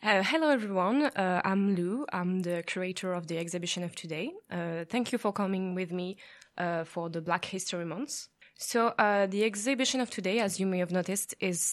Hello, everyone. I'm Lou. I'm the curator of the exhibition of today. Thank you for coming with me for the Black History Month. So the exhibition of today, as you may have noticed, is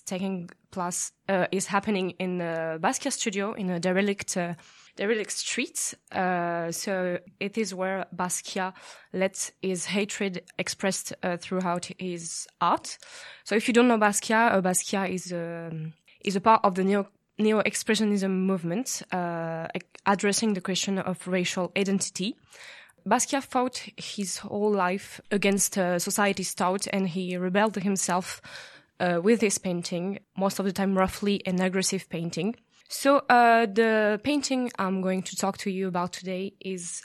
is happening in Basquiat studio in a derelict street. So it is where Basquiat lets his hatred expressed throughout his art. So if you don't know Basquiat, Basquiat is a part of the Neo-Expressionism movement, addressing the question of racial identity. Basquiat fought his whole life against society's thought, and he rebelled himself with his painting, most of the time roughly an aggressive painting. So the painting I'm going to talk to you about today is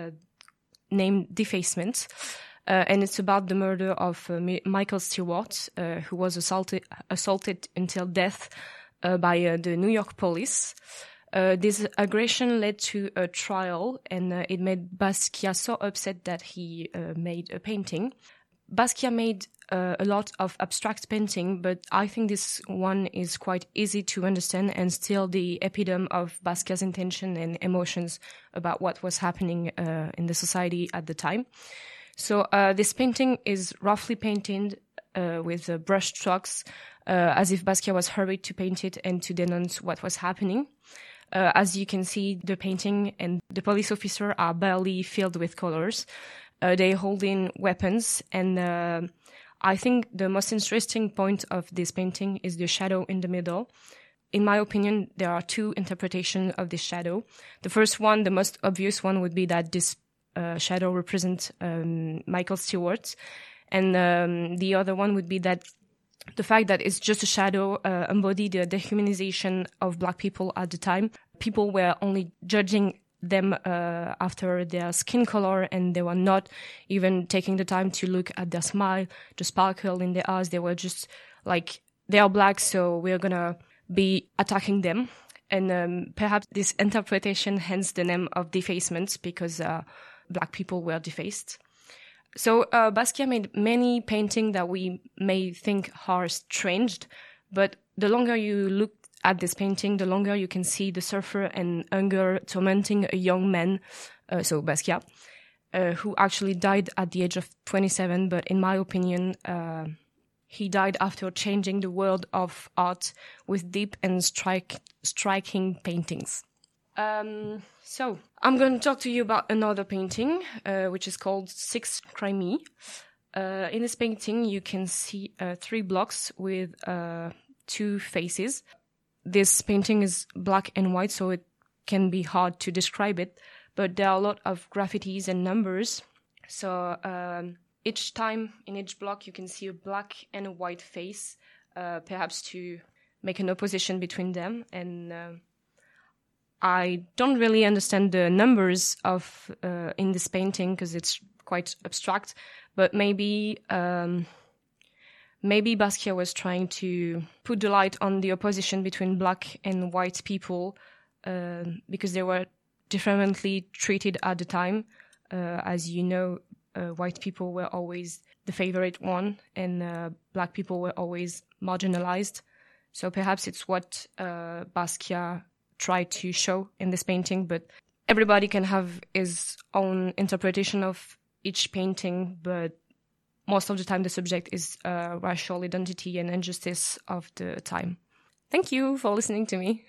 named Defacement, and it's about the murder of Michael Stewart, who was assaulted until death by the New York police. This aggression led to a trial, and it made Basquiat so upset that he made a painting. Basquiat made a lot of abstract painting, but I think this one is quite easy to understand and still the epitome of Basquiat's intention and emotions about what was happening in the society at the time. So this painting is roughly painted with brush strokes, as if Basquiat was hurried to paint it and to denounce what was happening. As you can see, the painting and the police officer are barely filled with colors. They hold in weapons, and I think the most interesting point of this painting is the shadow in the middle. In my opinion, there are two interpretations of this shadow. The first one, the most obvious one, would be that this shadow represents Michael Stewart, and the other one would be that the fact that it's just a shadow embodied the dehumanization of Black people at the time. People were only judging them after their skin color, and they were not even taking the time to look at their smile, the sparkle in their eyes. They were just like, they are Black, so we're gonna be attacking them. And perhaps this interpretation, hence the name of Defacement, because Black people were defaced. So Basquiat made many paintings that we may think are strange, but the longer you look at this painting, the longer you can see the surfer and hunger tormenting a young man, so Basquiat, who actually died at the age of 27, but in my opinion, he died after changing the world of art with deep and striking paintings. So I'm going to talk to you about another painting, which is called Six Crimea. In this painting, you can see 3 blocks with 2 faces. This painting is black and white, so it can be hard to describe it, but there are a lot of graffitis and numbers. So each time in each block, you can see a black and a white face, perhaps to make an opposition between them. And I don't really understand the numbers of in this painting because it's quite abstract, but maybe Basquiat was trying to put the light on the opposition between Black and white people because they were differently treated at the time. As you know, white people were always the favorite one, and Black people were always marginalized. So perhaps it's what Basquiat tried to show in this painting, but everybody can have his own interpretation of each painting, but most of the time the subject is racial identity and injustice of the time. Thank you for listening to me.